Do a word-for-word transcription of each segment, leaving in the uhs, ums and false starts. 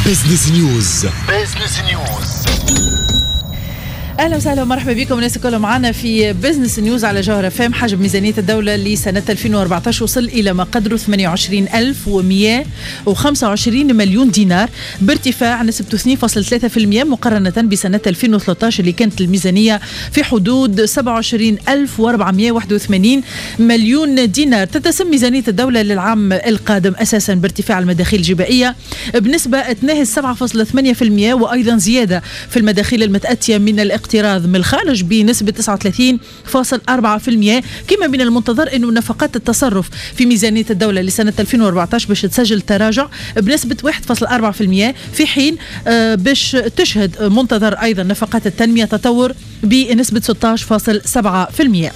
بزنس نيوز. بزنس نيوز. اهلا وسهلا ومرحبا بكم الناس كلهم معنا في بزنس نيوز على جوهر فام. حجم ميزانيه الدوله لسنه ألفين وأربعة عشر وصل الى ما قدره ثمانية وعشرين ألف ومئة وخمسة وعشرين مليون دينار، بارتفاع نسبه اثنين فاصلة ثلاثة بالمئة مقارنه بسنه ألفين وثلاثة عشر اللي كانت الميزانيه في حدود سبعة وعشرين ألف وأربعمئة وواحد وثمانين مليون دينار. تتسم ميزانيه الدوله للعام القادم اساسا بارتفاع المداخيل الجبائيه بنسبه تناهز سبعة فاصلة ثمانية بالمئة، وايضا زياده في المداخيل المتاتيه من الاقتراض من الخارج بنسبة تسعة وثلاثين فاصلة أربعة بالمئة. كما من المنتظر أنه نفقات التصرف في ميزانية الدولة لسنة ألفين وأربعة عشر باش تسجل تراجع بنسبة واحد فاصلة أربعة بالمئة، في حين باش تشهد منتظر أيضا نفقات التنمية تطور بنسبة ستة عشر فاصلة سبعة بالمئة.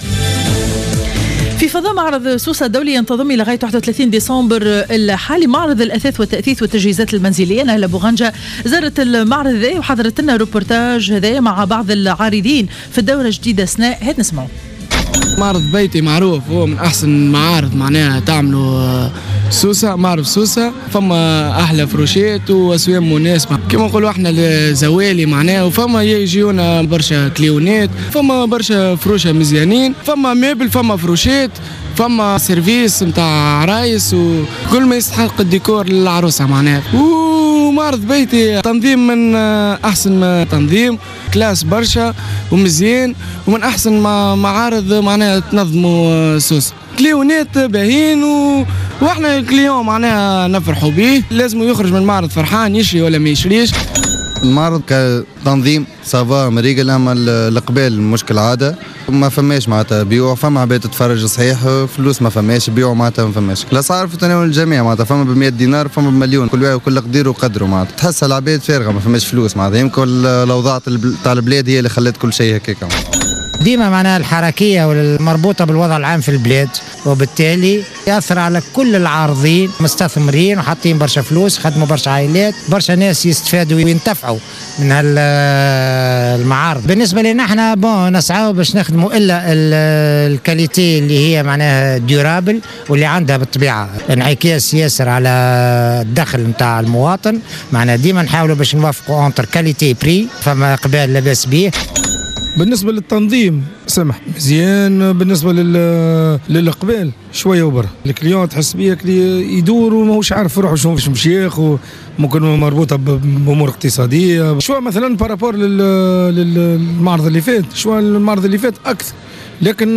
في فضاء معرض سوسة الدولي ينتظم إلى غاية واحد وثلاثين ديسمبر الحالي معرض الأثاث والتأثيث والتجهيزات المنزلية. نهلة بوغنجة زارت المعرض ذا وحضرت لنا روبورتاج هذا مع بعض العارضين في الدورة الجديدة سناء. هات نسمعوا. معرض بيتي معروف هو من أحسن معارض معناها تعملوا سوسة، معرض سوسة فما أحلى فروشات وأسواق مناسبة كما نقولوا احنا الزوالي معناها، وفما يجيونا برشا كليونات، فما برشا فروشة مزيانين، فما ميبل، فما فروشات، فما سيرفيس متاع عرايس وكل ما يستحق الديكور للعروسة معناها. ومعرض بيتي تنظيم من أحسن ما تنظيم، كلاس برشا ومزيان، ومن أحسن ما معارض معناها تنظموا سوسة. كليونات باهين و... واحنا الكليون معناها نفرحوا به، لازم يخرج من المعرض فرحان يشري ولا ما يشريش. المعرض كتنظيم سافا مريقل، اما القبال مشكل عاده ما فماش معناتها بيوع، فما عباد تتفرج صحيح، فلوس ما فماش، بيوع معناتها ما فماش. الاسعار في تناول الجميع معناتها، فما ب مئة دينار، فما بمليون، كل واحد وكل قدير وقدره معناتها. تحس العباد فارغه ما فماش فلوس معناتها، يمكن الاوضاع تاع البلاد هي اللي خلت كل شيء هكاك. ديما معناها الحركية والمربوطة بالوضع العام في البلاد، وبالتالي يأثر على كل العارضين مستثمرين وحاطين برشا فلوس، خدموا برشا عائلات، برشا ناس يستفادوا وينتفعوا من هالمعارض. بالنسبة لنا احنا بون نسعوا باش نخدموا إلا الكاليتي اللي هي معناها ديورابل واللي عندها بالطبيعة انعكاس ياسر على الدخل متاع المواطن. معناها ديما نحاولوا باش نوافقوا انتر كاليتي بري، فما قبال لاباس به. بالنسبة للتنظيم سمح مزيان، بالنسبة لل للقبال شوية وبرا الكليون تحس بيه يدور وماهوش عارف روحه شنو باش مش ياخو، ممكن مربوطة بأمور اقتصادية شوية مثلا بارابور للمعرض اللي فات، شوية المعرض اللي فات أكثر، لكن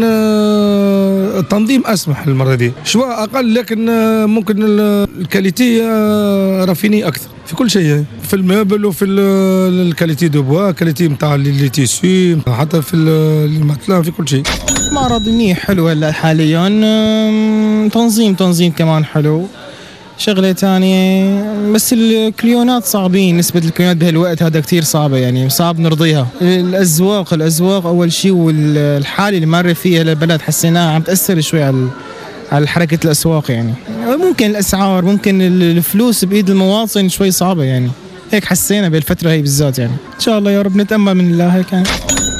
التنظيم أسمح المرة دي شوية أقل، لكن ممكن الكاليتي رافيني أكثر في كل شيء، في المبل وفي الكاليتي دو بوا، كاليتي نتاع لي تيسو، حتى في الماتلان، في كل شيء. معرض منيح حلو هلا حاليا، تنظيم تنظيم كمان حلو. شغله ثانيه بس الكليونات صعبين، نسبه الكليونات بهالوقت هذا كتير صعبه، يعني صعب نرضيها. الازواق الازواق اول شيء، والحاله اللي مر فيها البلد حسيناها عم تاثر شوي على على حركه الاسواق، يعني ممكن الاسعار، ممكن الفلوس بايد المواطن شوي صعبه، يعني هيك حسينا بالفتره هي بالذات. يعني ان شاء الله يا رب نتامل من الله هيك. يعني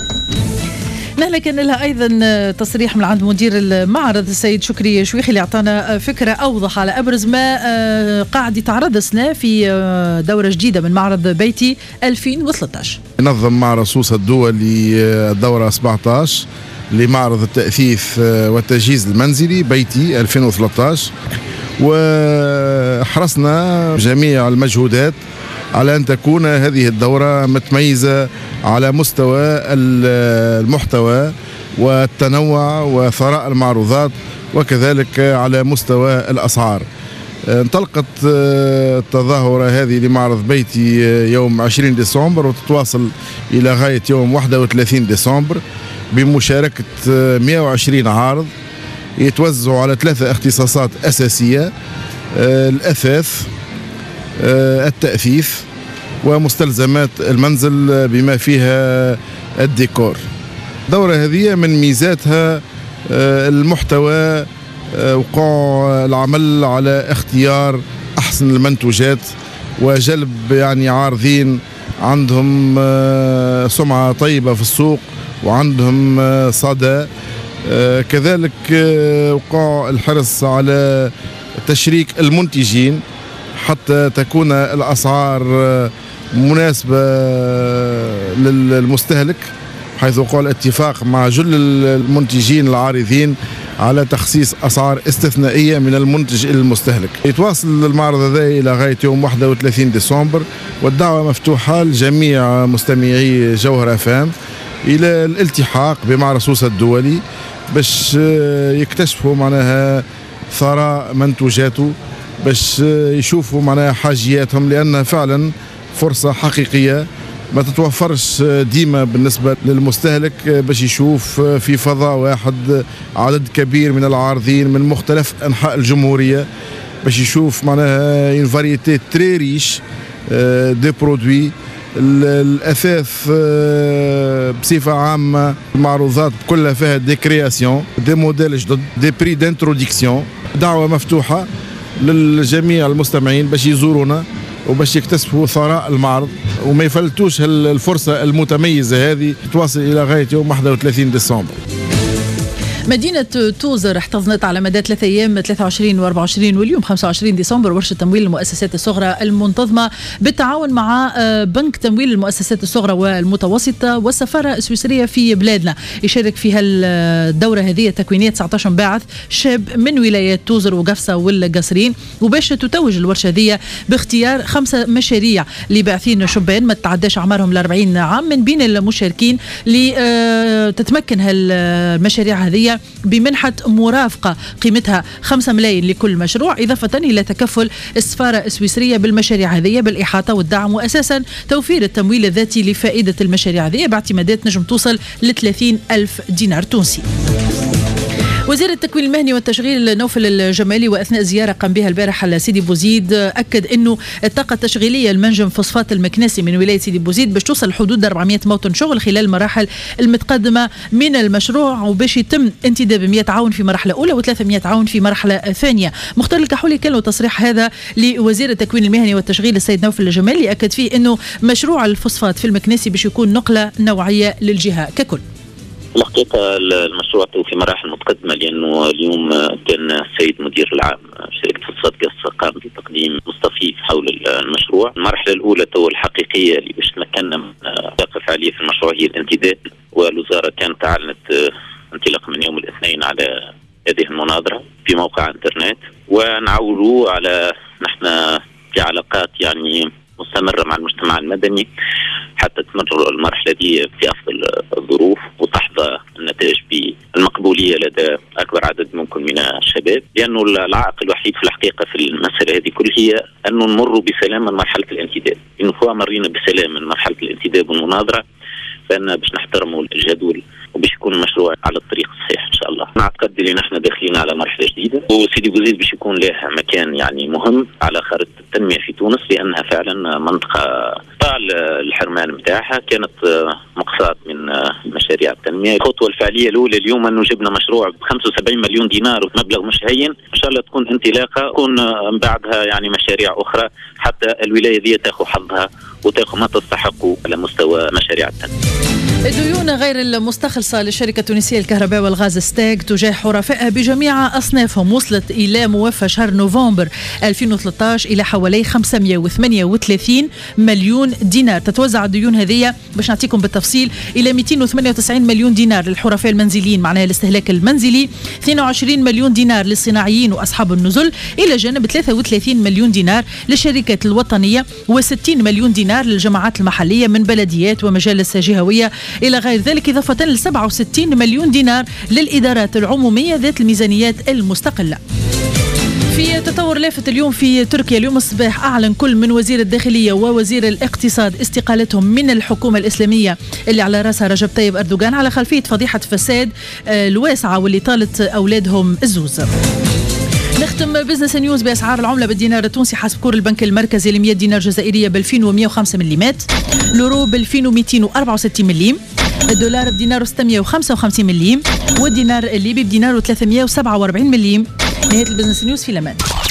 نهلا كان لها أيضا تصريح من عند مدير المعرض السيد شكري شويخي اللي أعطانا فكرة أوضح على أبرز ما قاعد يتعرض سنة في دورة جديدة من معرض بيتي ألفين وثلاثة عشر. نظم معرض سوسة الدولي الدورة سبعة عشر لمعرض التأثيث والتجهيز المنزلي بيتي ألفين وثلاثة عشر، وحرصنا جميع المجهودات على أن تكون هذه الدورة متميزة على مستوى المحتوى والتنوع وثراء المعروضات، وكذلك على مستوى الأسعار. انطلقت التظاهرة هذه لمعرض بيتي يوم عشرين ديسمبر وتتواصل إلى غاية يوم واحد وثلاثين ديسمبر بمشاركة مئة وعشرين عارض يتوزعوا على ثلاثة اختصاصات أساسية: الأثاث، التأثيث، ومستلزمات المنزل بما فيها الديكور. الدورة هذه من ميزاتها المحتوى، وقوع العمل على اختيار أحسن المنتوجات وجلب يعني عارضين عندهم سمعة طيبة في السوق وعندهم صدى. كذلك وقع الحرص على تشريك المنتجين حتى تكون الأسعار مناسبة للمستهلك، حيث قال اتفاق مع جل المنتجين العارضين على تخصيص أسعار استثنائية من المنتج إلى المستهلك. يتواصل المعرض هذا إلى غاية يوم واحد وثلاثين ديسمبر، والدعوة مفتوحة لجميع مستمعي جوهرة فام إلى الالتحاق بمعرض سوسة الدولي باش يكتشفوا معناها ثراء منتوجاته، باش يشوفوا معناها حاجياتهم، لأن فعلا فرصة حقيقية ما تتوفرش ديما بالنسبة للمستهلك باش يشوف في فضاء واحد عدد كبير من العارضين من مختلف أنحاء الجمهورية، باش يشوف معناها اون فاريتي تري ريش دي برودوي. الأثاث بصفة عامة المعروضات كلها فيها دي كرياسيون دي موديل جدد دي بري دانتروديكسيون. دعوة مفتوحة للجميع المستمعين باش يزورونا وباش يكتسبوا ثراء المعرض وما يفلتوش الفرصة المتميزة هذه. تواصل إلى غاية يوم واحد وثلاثين ديسمبر. مدينة توزر احتضنت على مدى ثلاثة أيام ثلاثة وعشرين وأربعة وعشرين واليوم خمسة وعشرين ديسمبر ورشة تمويل المؤسسات الصغرى المنتظمة بالتعاون مع بنك تمويل المؤسسات الصغرى والمتوسطة والسفارة السويسرية في بلادنا. يشارك في هالدورة هذه تكوينية تسعة عشر باعث شاب من ولايات توزر وقفصة والقصرين، وباش تتوج الورشة هذه باختيار خمسة مشاريع لباعثين شبان ما تتعداش أعمارهم ل أربعين عام من بين المشاركين، لتتمكن هالمشاريع هذه بمنحة مرافقة قيمتها خمسة ملايين لكل مشروع، إضافة إلى تكفل السفارة السويسرية بالمشاريع هذه بالإحاطة والدعم، وأساسا توفير التمويل الذاتي لفائدة المشاريع هذه باعتمادات نجم توصل ل ثلاثين ألف دينار تونسي. وزير التكوين المهني والتشغيل نوفل الجمالي واثناء زياره قام بها البارح على سيدي بوزيد اكد انه الطاقه التشغيليه المنجم فوسفات المكناسي من ولايه سيدي بوزيد باش توصل حدود أربعمائة موطن شغل خلال المراحل المتقدمه من المشروع، وباش يتم انتداب مئة عون في مرحله اولى وثلاثمائة عون في مرحله ثانيه. مختار الكحولي كان له تصريح هذا لوزير التكوين المهني والتشغيل السيد نوفل الجمالي، اكد فيه انه مشروع الفوسفات في المكناسي باش يكون نقله نوعيه للجهه ككل. الحقيقة المشروع في مراحل متقدمة، لأنه اليوم كان السيد مدير العام شركة فوسفات قص قام بتقديم مستفيض حول المشروع. المرحلة الأولى تو الحقيقية اللي باش تمكننا من الطاقة الفعالية في المشروع هي الانتداب، والوزارة كانت أعلنت انطلاقا من يوم الاثنين على هذه المناظرة في موقع انترنت، ونعولوا على نحن في علاقات يعني مستمرة مع المجتمع المدني حتى تمر المرحلة دي في أفضل الظروف وتحظى النتائج بالمقبولية لدى أكبر عدد ممكن من الشباب، لأنه العائق الوحيد في الحقيقة في المسألة هذه كل هي أنه نمر بسلام من مرحلة الانتداب. إنه هو مرينا بسلام من مرحلة الانتداب والمناظرة، فإن باش نحترموا الجدول وباش يكون المشروع على الطريق الصحيح إن شاء الله. نعتقد اللي نحن داخلين على مرحلة جديدة، وسيدي بوزيد باش يكون له مكان يعني مهم على خارطة التنمية في تونس، لأنها فعلا منطقة طال الحرمان متاعها كانت مقصات من مشاريع التنمية. الخطوة الفعلية الأولى اليوم أنه جبنا مشروع ب خمسة وسبعين مليون دينار ومبلغ مش هين، إن شاء الله تكون انطلاقة، تكون من بعدها يعني مشاريع أخرى حتى الولاية دي تأخذ حظها وتأخذ ما تستحقه على مستوى مشاريع التنمية. الديون غير المستخلصة للشركة التونسية للكهرباء والغاز ستاك تجاه حرفائها بجميع أصنافهم وصلت إلى موفى شهر نوفمبر ألفين وثلاثة عشر إلى حوالي خمسمائة وثمانية وثلاثين مليون دينار. تتوزع الديون هذه باش نعطيكم بالتفصيل إلى مئتين وثمانية وتسعين مليون دينار للحرفاء المنزليين معناها الاستهلاك المنزلي، اثنين وعشرين مليون دينار للصناعيين وأصحاب النزل، إلى جانب ثلاثة وثلاثين مليون دينار للشركات الوطنية وستين مليون دينار للجماعات المحلية من بلديات ومجالس جهوية إلى غير ذلك، إضافة ل سبعة وستين مليون دينار للإدارات العمومية ذات الميزانيات المستقلة. في تطور لافت اليوم في تركيا، اليوم الصباح أعلن كل من وزير الداخلية ووزير الاقتصاد استقالتهم من الحكومة الإسلامية اللي على رأسها رجب طيب أردوغان على خلفية فضيحة فساد الواسعة واللي طالت أولادهم الزوز. نختم بزنس نيوز بأسعار العملة بالدينار التونسي حسب كور البنك المركزي ل مئة دينار جزائرية ب ألفين ومئة وخمسة مليمات، اليورو ب ألفين ومئتين وأربعة وستين مليم، الدولار بدينار ستمائة وخمسة وخمسين مليم، والدينار الليبي بدينار ثلاثمائة وسبعة وأربعين مليم. نهاية البزنس نيوز في الأمان.